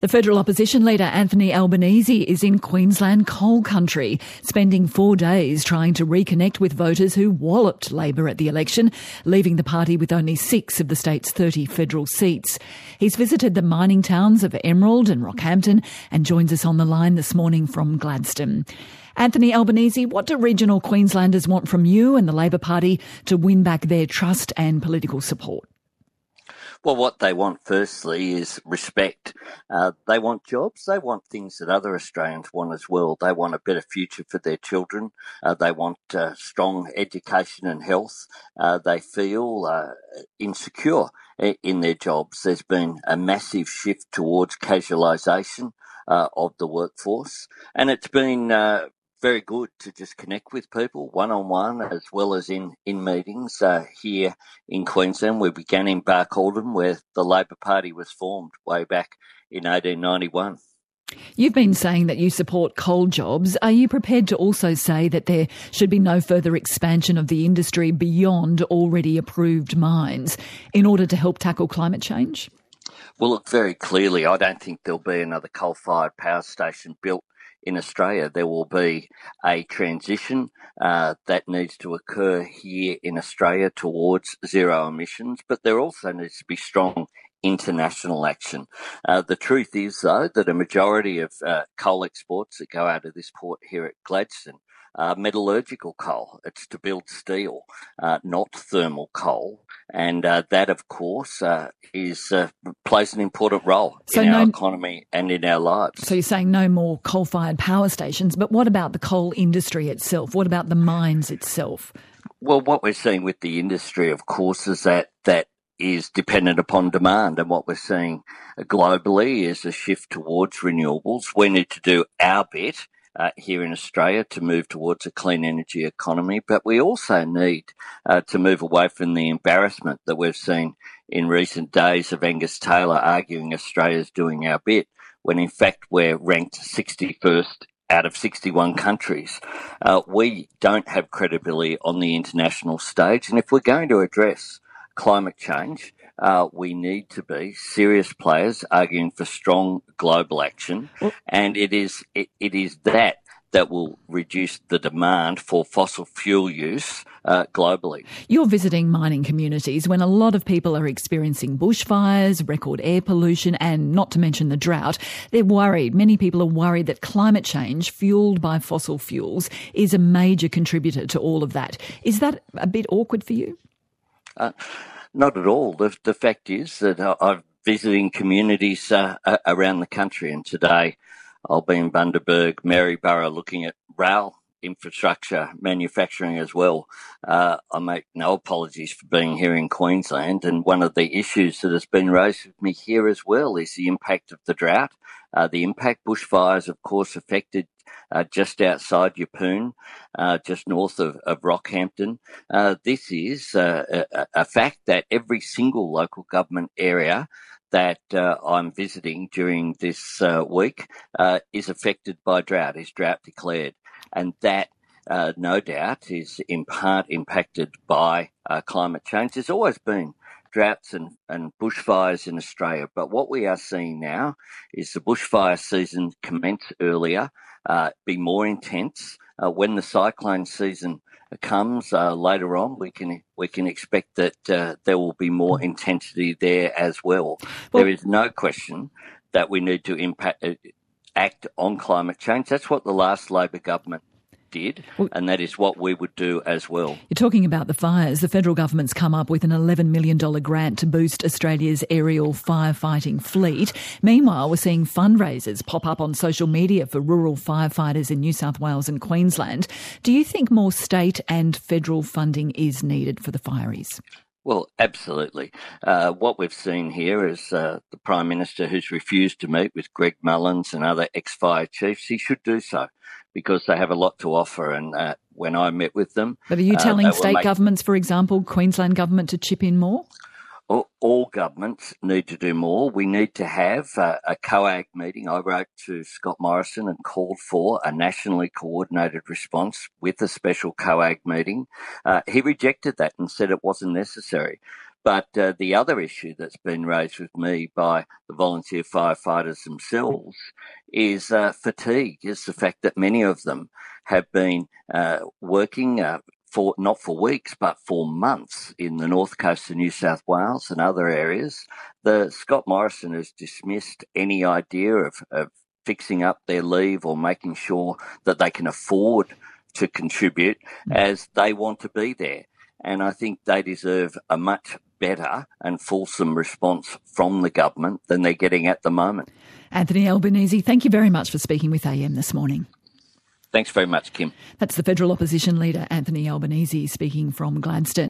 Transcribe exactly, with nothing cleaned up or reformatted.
The federal opposition leader Anthony Albanese is in Queensland coal country, spending four days trying to reconnect with voters who walloped Labor at the election, leaving the party with only six of the state's thirty federal seats. He's visited the mining towns of Emerald and Rockhampton and joins us on the line this morning from Gladstone. Anthony Albanese, what do regional Queenslanders want from you and the Labor Party to win back their trust and political support? Well, what they want, firstly, is respect. Uh, they want jobs. They want things that other Australians want as well. They want a better future for their children. Uh, they want uh, strong education and health. Uh, they feel uh, insecure in their jobs. There's been a massive shift towards casualisation uh, of the workforce, and it's been uh, very good to just connect with people one-on-one as well as in, in meetings uh, here in Queensland. We began in Barcaldine, where the Labor Party was formed way back in eighteen ninety-one. You've been saying that you support coal jobs. Are you prepared to also say that there should be no further expansion of the industry beyond already approved mines in order to help tackle climate change? Well, look, very clearly, I don't think there'll be another coal-fired power station built in Australia. There will be a transition uh, that needs to occur here in Australia towards zero emissions, but there also needs to be strong international action. Uh, the truth is, though, that a majority of uh, coal exports that go out of this port here at Gladstone are metallurgical coal. It's to build steel, uh, not thermal coal. And uh, that, of course, uh, is uh, plays an important role so in no, our economy and in our lives. So you're saying no more coal-fired power stations, but what about the coal industry itself? What about the mines itself? Well, what we're seeing with the industry, of course, is that that is dependent upon demand. And what we're seeing globally is a shift towards renewables. We need to do our bit Uh, here in Australia to move towards a clean energy economy, but we also need uh, to move away from the embarrassment that we've seen in recent days of Angus Taylor arguing Australia's doing our bit, when in fact we're ranked sixty-first out of sixty-one countries. Uh, we don't have credibility on the international stage, and if we're going to address climate change, Uh, we need to be serious players arguing for strong global action, and it is it, it is that that will reduce the demand for fossil fuel use uh, globally. You're visiting mining communities when a lot of people are experiencing bushfires, record air pollution, and not to mention the drought. They're worried. Many people are worried that climate change, fuelled by fossil fuels, is a major contributor to all of that. Is that a bit awkward for you? Uh, Not at all. The, the fact is that I'm visiting communities uh, around the country, and today I'll be in Bundaberg, Maryborough, looking at rail infrastructure manufacturing as well. Uh, I make no apologies for being here in Queensland, and one of the issues that has been raised with me here as well is the impact of the drought. Uh, the impact bushfires, of course, affected Uh, just outside Yeppoon, uh, just north of, of Rockhampton. Uh, this is uh, a, a fact that every single local government area that uh, I'm visiting during this uh, week uh, is affected by drought, is drought declared. And that, uh, no doubt, is in part impacted by uh, climate change. There's always been droughts and, and bushfires in Australia, but what we are seeing now is the bushfire season commence earlier, uh, be more intense. Uh, when the cyclone season comes uh, later on, we can we can expect that uh, there will be more intensity there as well. well. There is no question that we need to impact, uh, act on climate change. That's what the last Labor government did, and that is what we would do as well. You're talking about the fires. The federal government's come up with an eleven million dollars grant to boost Australia's aerial firefighting fleet. Meanwhile, we're seeing fundraisers pop up on social media for rural firefighters in New South Wales and Queensland. Do you think more state and federal funding is needed for the fireys? Well, absolutely. Uh, what we've seen here is uh, the Prime Minister who's refused to meet with Greg Mullins and other ex-fire chiefs. He should do so because they have a lot to offer. And uh, when I met with them... But are you telling uh, state make- governments, for example, Queensland government, to chip in more? All, all governments need to do more. We need to have uh, a COAG meeting. I wrote to Scott Morrison and called for a nationally coordinated response with a special COAG meeting. Uh, he rejected that and said it wasn't necessary. But uh, the other issue that's been raised with me by the volunteer firefighters themselves is uh, fatigue, is the fact that many of them have been uh, working uh, for not for weeks, but for months in the north coast of New South Wales and other areas. The Scott Morrison has dismissed any idea of, of fixing up their leave or making sure that they can afford to contribute mm. as they want to be there. And I think they deserve a much better and fulsome response from the government than they're getting at the moment. Anthony Albanese, thank you very much for speaking with A M this morning. Thanks very much, Kim. That's the federal opposition leader, Anthony Albanese, speaking from Gladstone.